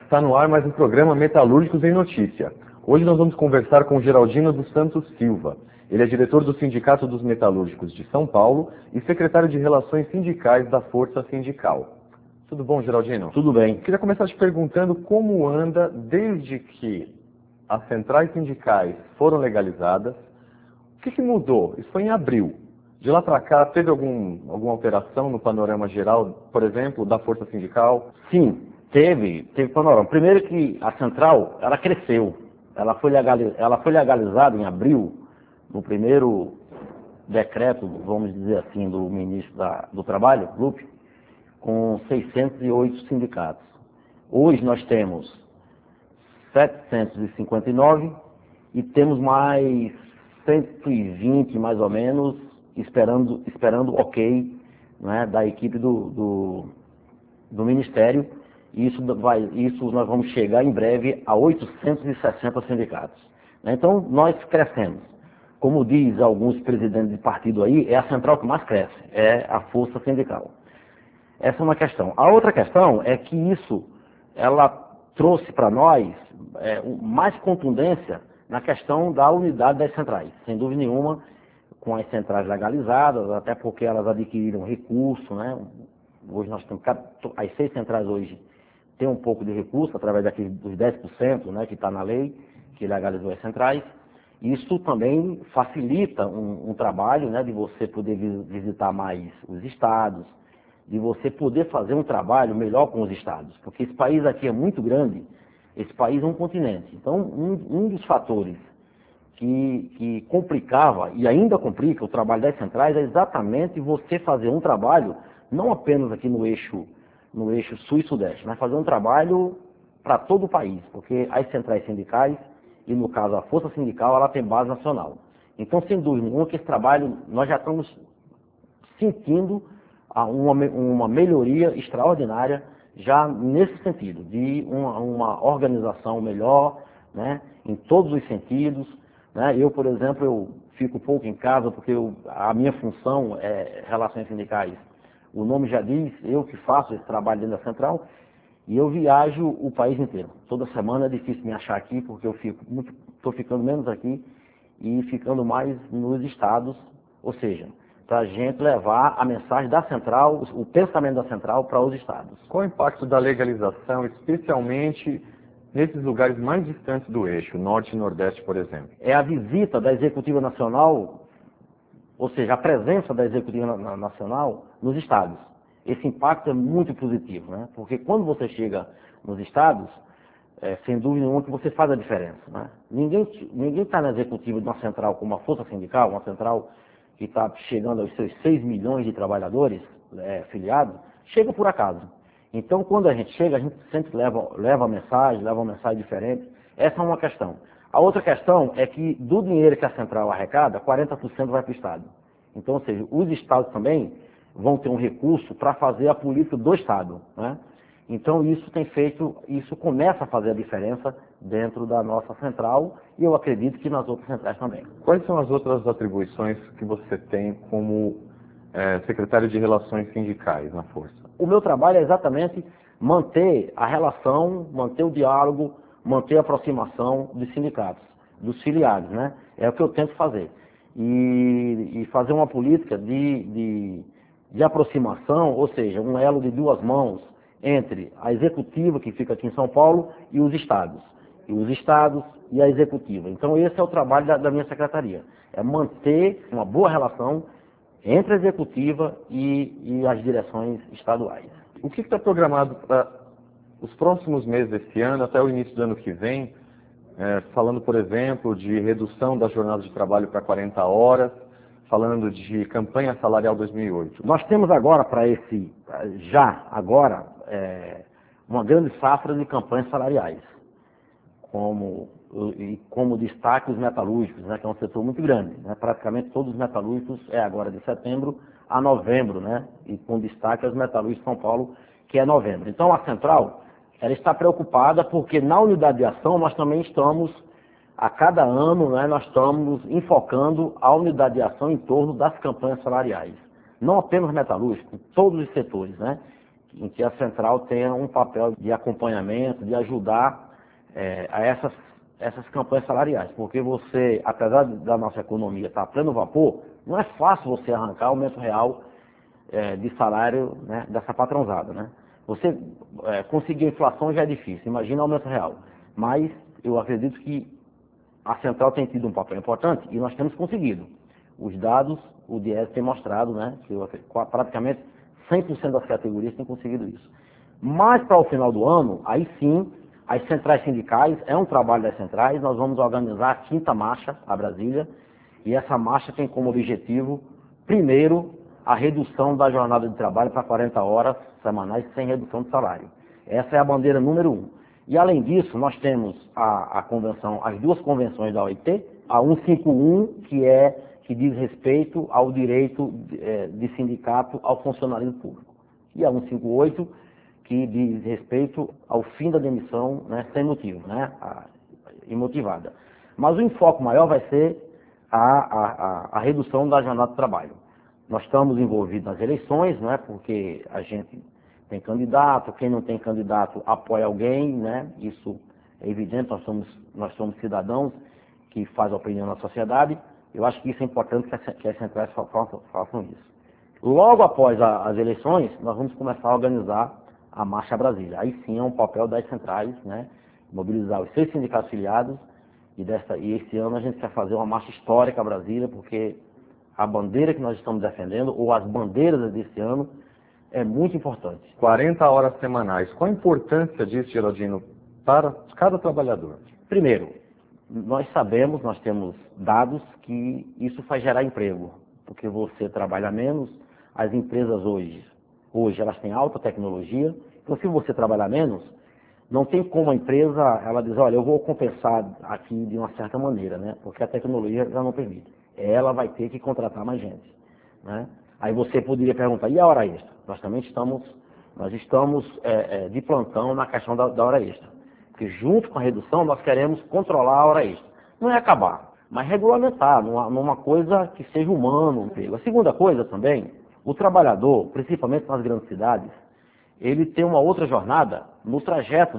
Está no ar mais um programa Metalúrgicos em Notícia. Hoje nós vamos conversar com Geraldino dos Santos Silva. Ele é diretor do Sindicato dos Metalúrgicos de São Paulo e secretário de Relações Sindicais da Força Sindical. Tudo bom, Geraldino? Tudo bem. Queria começar te perguntando como anda desde que as centrais sindicais foram legalizadas. O que mudou? Isso foi em abril. De lá para cá, teve alguma alteração no panorama geral, por exemplo, da Força Sindical? Sim, teve panorama. Primeiro que a central, ela cresceu. Ela foi legalizada em abril, no primeiro decreto, vamos dizer assim, do ministro do Trabalho, Lupe, com 608 sindicatos. Hoje nós temos 759 e temos mais 120, mais ou menos, esperando ok, né, da equipe do Ministério. Isso nós vamos chegar em breve a 860 sindicatos. Então, nós crescemos. Como diz alguns presidentes de partido aí, é a central que mais cresce, é a força sindical. Essa é uma questão. A outra questão é que ela trouxe para nós mais contundência na questão da unidade das centrais. Sem dúvida nenhuma, com as centrais legalizadas, até porque elas adquiriram recurso, né? Hoje nós temos, as 6 centrais hoje têm um pouco de recurso, através dos 10%, né, que está na lei, que legalizou as centrais. Isso também facilita um trabalho, né, de você poder visitar mais os estados, de você poder fazer um trabalho melhor com os estados, porque esse país aqui é muito grande, esse país é um continente. Então, um dos fatores que complicava, e ainda complica, o trabalho das centrais é exatamente você fazer um trabalho, não apenas aqui no eixo sul e sudeste, mas fazer um trabalho para todo o país, porque as centrais sindicais, e no caso a força sindical, ela tem base nacional. Então, sem dúvida nenhuma, que esse trabalho, nós já estamos sentindo uma melhoria extraordinária já nesse sentido, de uma organização melhor, né, em todos os sentidos. Né? Eu, por exemplo, eu fico pouco em casa porque a minha função é relações sindicais. O nome já diz, eu que faço esse trabalho dentro da central, e eu viajo o país inteiro. Toda semana é difícil me achar aqui, porque eu estou ficando menos aqui e ficando mais nos estados, ou seja, para a gente levar a mensagem da central, o pensamento da central para os estados. Qual o impacto da legalização, especialmente nesses lugares mais distantes do eixo, norte e nordeste, por exemplo? É a visita da Executiva Nacional, ou seja, a presença da Executiva Nacional nos estados. Esse impacto é muito positivo, né? Porque quando você chega nos estados, sem dúvida nenhuma que você faz a diferença. Né? Ninguém está na executiva de uma central como a Força Sindical, uma central que está chegando aos seus 6 milhões de trabalhadores filiados, chega por acaso. Então, quando a gente chega, a gente sempre leva uma mensagem diferente. Essa é uma questão. A outra questão é que do dinheiro que a central arrecada, 40% vai para o Estado. Então, ou seja, os estados também vão ter um recurso para fazer a política do Estado. Né? Então, isso começa a fazer a diferença dentro da nossa central e eu acredito que nas outras centrais também. Quais são as outras atribuições que você tem como secretário de Relações Sindicais na Força? O meu trabalho é exatamente manter a relação, manter o diálogo, manter a aproximação dos sindicatos, dos filiados, né? É o que eu tento fazer. E fazer uma política de aproximação, ou seja, um elo de duas mãos entre a executiva, que fica aqui em São Paulo, e os estados. E os estados e a executiva. Então esse é o trabalho da minha secretaria. É manter uma boa relação entre a executiva e as direções estaduais. O que está programado para os próximos meses desse ano, até o início do ano que vem, falando, por exemplo, de redução das jornadas de trabalho para 40 horas, falando de campanha salarial 2008? Nós temos agora uma grande safra de campanhas salariais, como destaque os metalúrgicos, né, que é um setor muito grande. Né, praticamente todos os metalúrgicos agora de setembro a novembro, né, e com destaque aos metalúrgicos de São Paulo, que é novembro. Então a central ela está preocupada porque na unidade de ação nós também estamos, a cada ano, né, nós estamos enfocando a unidade de ação em torno das campanhas salariais. Não apenas metalúrgicos, todos os setores, né? em que a central tenha um papel de acompanhamento, de ajudar a essas campanhas salariais. Porque você, apesar da nossa economia estar a pleno vapor, não é fácil você arrancar aumento real de salário, né, dessa patrãozada, né? Você conseguir a inflação já é difícil, imagina aumento real. Mas eu acredito que a central tem tido um papel importante e nós temos conseguido. Os dados, o Diese tem mostrado, né, que praticamente 100% das categorias têm conseguido isso. Mas para o final do ano, aí sim, as centrais sindicais, é um trabalho das centrais, nós vamos organizar a 5ª marcha a Brasília, e essa marcha tem como objetivo, primeiro, a redução da jornada de trabalho para 40 horas semanais sem redução de salário. Essa é a bandeira número 1. E além disso, nós temos a convenção, as 2 convenções da OIT, a 151, que diz respeito ao direito de sindicato ao funcionalismo público, e a 158, que diz respeito ao fim da demissão, né, sem motivo, né, imotivada. Mas o enfoque maior vai ser a redução da jornada de trabalho. Nós estamos envolvidos nas eleições, né, porque a gente tem candidato, quem não tem candidato apoia alguém, né, isso é evidente, nós somos cidadãos que fazem opinião na sociedade. Eu acho que isso é importante que as centrais façam isso. Logo após as eleições, nós vamos começar a organizar a Marcha Brasília. Aí sim é um papel das centrais, né, mobilizar os 6 sindicatos filiados, e esse ano a gente quer fazer uma marcha histórica a Brasília, porque a bandeira que nós estamos defendendo, ou as bandeiras desse ano, é muito importante. 40 horas semanais. Qual a importância disso, Geraldino, para cada trabalhador? Primeiro, nós sabemos, nós temos dados que isso faz gerar emprego, porque você trabalha menos, as empresas hoje elas têm alta tecnologia, então se você trabalhar menos, não tem como a empresa, ela diz, olha, eu vou compensar aqui de uma certa maneira, né, porque a tecnologia já não permite. Ela vai ter que contratar mais gente, né? Aí você poderia perguntar, e a hora extra? Nós estamos de plantão na questão da hora extra. Porque junto com a redução nós queremos controlar a hora extra. Não é acabar, mas regulamentar, numa coisa que seja humano. A segunda coisa também, o trabalhador, principalmente nas grandes cidades, ele tem uma outra jornada no trajeto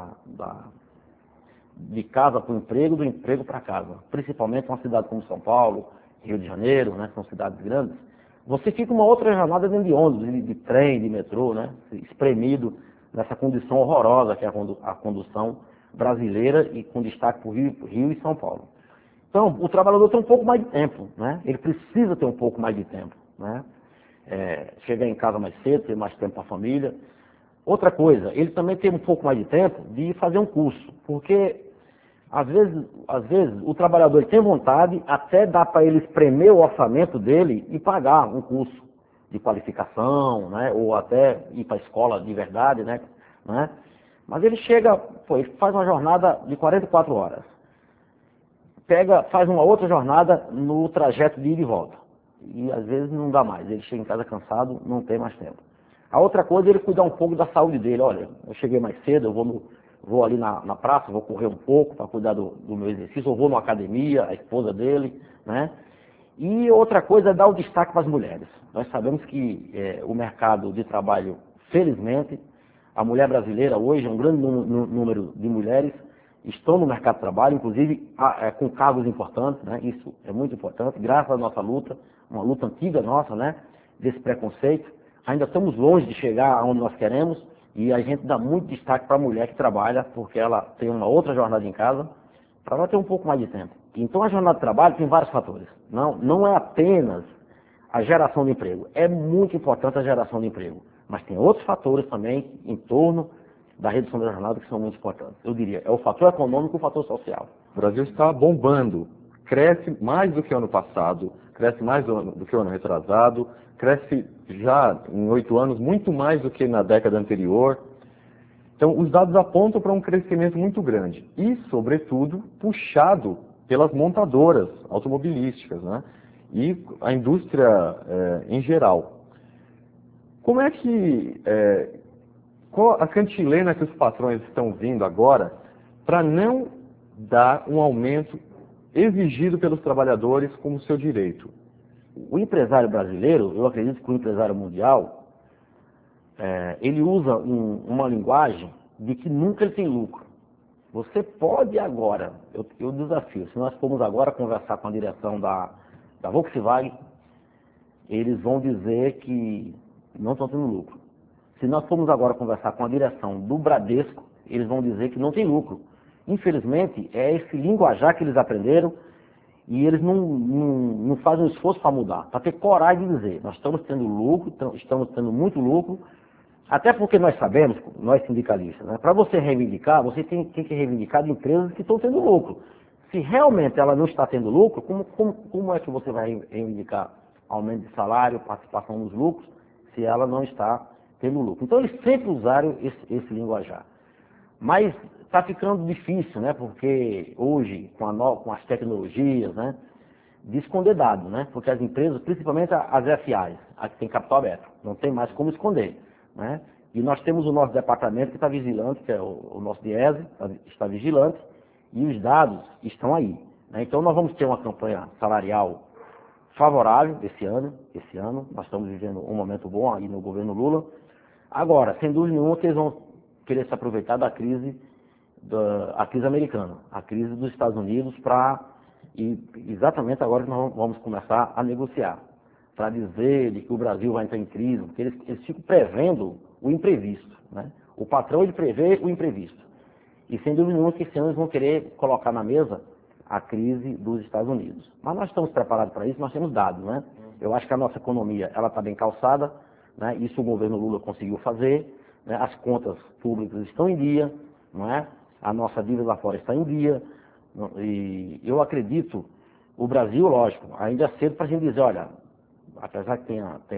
de casa para o emprego, do emprego para casa. Principalmente uma cidade como São Paulo, Rio de Janeiro, né, são cidades grandes. Você fica uma outra jornada dentro de ônibus, de trem, de metrô, né, espremido nessa condição horrorosa que é a condução brasileira, e com destaque para o Rio e São Paulo. Então, o trabalhador tem um pouco mais de tempo, né, ele precisa ter um pouco mais de tempo, né, chegar em casa mais cedo, ter mais tempo para a família. Outra coisa, ele também tem um pouco mais de tempo de fazer um curso, porque às vezes o trabalhador tem vontade, até dá para ele espremer o orçamento dele e pagar um curso de qualificação, né, ou até ir para a escola de verdade, né? Mas ele chega, ele faz uma jornada de 44 horas, faz uma outra jornada no trajeto de ida e volta, e às vezes não dá mais, ele chega em casa cansado, não tem mais tempo. A outra coisa é ele cuidar um pouco da saúde dele. Olha, eu cheguei mais cedo, eu vou ali na praça, vou correr um pouco para cuidar do meu exercício, ou vou numa academia, a esposa dele, né? E outra coisa é dar o destaque para as mulheres. Nós sabemos que o mercado de trabalho, felizmente, a mulher brasileira hoje, um grande número de mulheres estão no mercado de trabalho, inclusive com cargos importantes, né? Isso é muito importante, graças à nossa luta, uma luta antiga nossa, né, desse preconceito. Ainda estamos longe de chegar aonde nós queremos, e a gente dá muito destaque para a mulher que trabalha, porque ela tem uma outra jornada em casa, para ela ter um pouco mais de tempo. Então a jornada de trabalho tem vários fatores. Não é apenas a geração de emprego. É muito importante a geração de emprego, mas tem outros fatores também em torno da redução da jornada que são muito importantes. Eu diria, é o fator econômico e o fator social. O Brasil está bombando, cresce mais do que o ano passado, cresce mais do que o ano retrasado, cresce já em 8 anos muito mais do que na década anterior. Então, os dados apontam para um crescimento muito grande e, sobretudo, puxado pelas montadoras automobilísticas, né, e a indústria em geral. Como é que qual a cantilena que os patrões estão vindo agora para não dar um aumento exigido pelos trabalhadores como seu direito? O empresário brasileiro, eu acredito que o empresário mundial, ele usa uma linguagem de que nunca ele tem lucro. Você pode agora, eu desafio, se nós formos agora conversar com a direção da Volkswagen, eles vão dizer que não estão tendo lucro. Se nós formos agora conversar com a direção do Bradesco, eles vão dizer que não tem lucro. Infelizmente, é esse linguajar que eles aprenderam e eles não fazem um esforço para mudar, para ter coragem de dizer, nós estamos tendo lucro, estamos tendo muito lucro, até porque nós sabemos, nós sindicalistas, né, para você reivindicar, você tem que reivindicar de empresas que estão tendo lucro. Se realmente ela não está tendo lucro, como é que você vai reivindicar aumento de salário, participação nos lucros, se ela não está tendo lucro? Então eles sempre usaram esse linguajar. Mas está ficando difícil, né? Porque hoje, com as tecnologias, né? De esconder dados, né? Porque as empresas, principalmente as FAs, as que têm capital aberto, não tem mais como esconder, né? E nós temos o nosso departamento que está vigilante, que é o nosso DIESE, está vigilante, e os dados estão aí, né? Então nós vamos ter uma campanha salarial favorável esse ano, nós estamos vivendo um momento bom aí no governo Lula. Agora, sem dúvida nenhuma, que eles vão querer se aproveitar da crise americana, a crise dos Estados Unidos, e exatamente agora que nós vamos começar a negociar, para dizer de que o Brasil vai entrar em crise, porque eles ficam prevendo o imprevisto, né? O patrão, ele prevê o imprevisto. E sem dúvida nenhuma que esse ano eles vão querer colocar na mesa a crise dos Estados Unidos. Mas nós estamos preparados para isso, nós temos dados, né? Eu acho que a nossa economia, ela está bem calçada, né? Isso o governo Lula conseguiu fazer, né? As contas públicas estão em dia, não é? A nossa dívida lá fora está em dia, e eu acredito, o Brasil, lógico, ainda é cedo para a gente dizer, olha, apesar que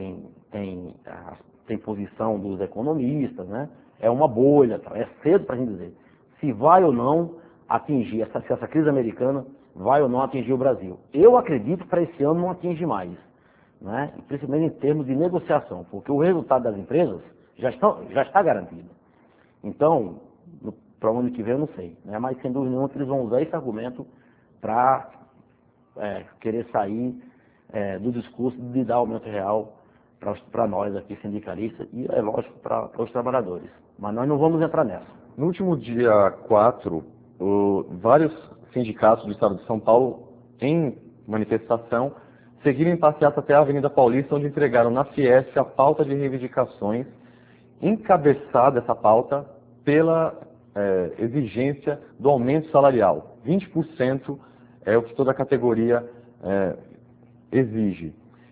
tem posição dos economistas, né? É uma bolha, é cedo para a gente dizer se vai ou não atingir, se essa crise americana vai ou não atingir o Brasil. Eu acredito que para esse ano não atinge mais, né? Principalmente em termos de negociação, porque o resultado das empresas já está garantido. Então, para o ano que vem eu não sei, né? Mas sem dúvida nenhuma que eles vão usar esse argumento para querer sair do discurso de dar aumento real para nós aqui sindicalistas e, é lógico, para os trabalhadores. Mas nós não vamos entrar nessa. No último dia 4, vários sindicatos do estado de São Paulo, em manifestação, seguiram em passeata até a Avenida Paulista, onde entregaram na Fiesp a pauta de reivindicações, encabeçada essa pauta pela exigência do aumento salarial. 20% é o que toda a categoria exige.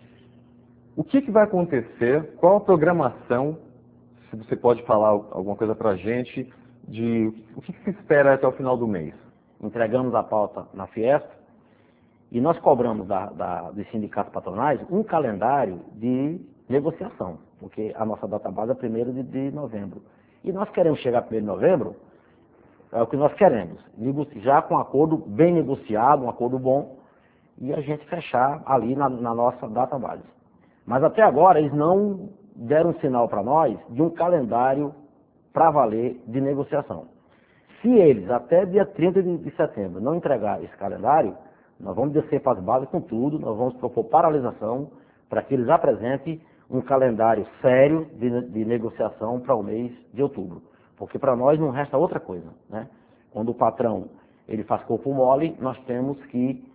O que vai acontecer? Qual a programação? Se você pode falar alguma coisa para a gente, de o que se espera até o final do mês? Entregamos a pauta na Fiesp e nós cobramos dos sindicatos patronais um calendário de negociação, porque a nossa database é 1º de novembro. E nós queremos chegar a 1º de novembro, é o que nós queremos, já com um acordo bem negociado, um acordo bom, e a gente fechar ali na nossa database. Mas até agora eles não deram um sinal para nós de um calendário para valer de negociação. Se eles, até dia 30 de setembro, não entregar esse calendário, nós vamos descer para as bases com tudo, nós vamos propor paralisação para que eles apresentem um calendário sério de negociação para o mês de outubro. Porque para nós não resta outra coisa, né? Quando o patrão ele faz corpo mole, nós temos que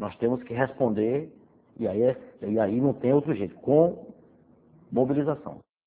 responder, e aí não tem outro jeito, com mobilização.